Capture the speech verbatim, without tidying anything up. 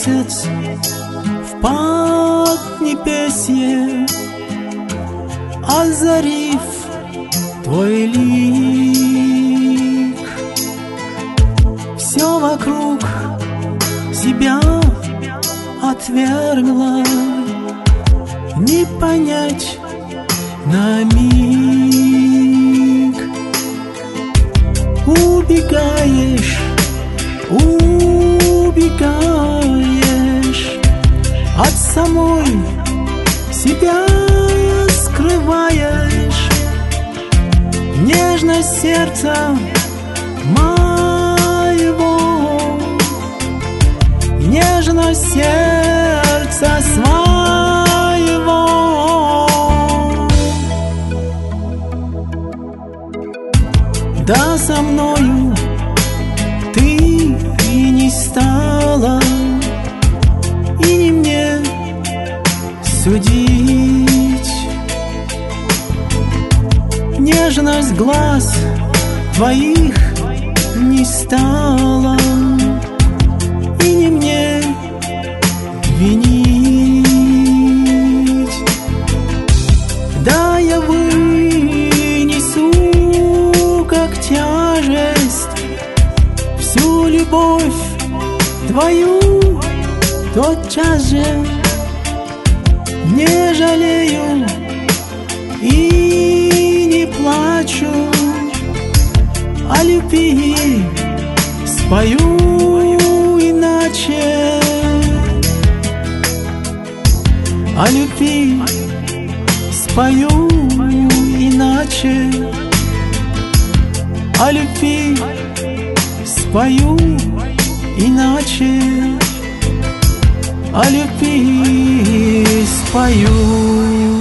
месяц в поднебесье, озарив твой лик. Все вокруг себя отвергла, не понять на миг. Убегаешь, убегаешь, от самой себя скрываешь. Нежность сердца моего, нежность сердца своего. Да, со мною ты и не стала, и не мне судить. Нежность глаз твоих не стала, и не мне винить. Да, я вынесу как тяжесть всю любовь твою тотчас же, не жалею и не плачу, о любви спою иначе, о любви спою иначе, о любви спою иначе, о любви спою.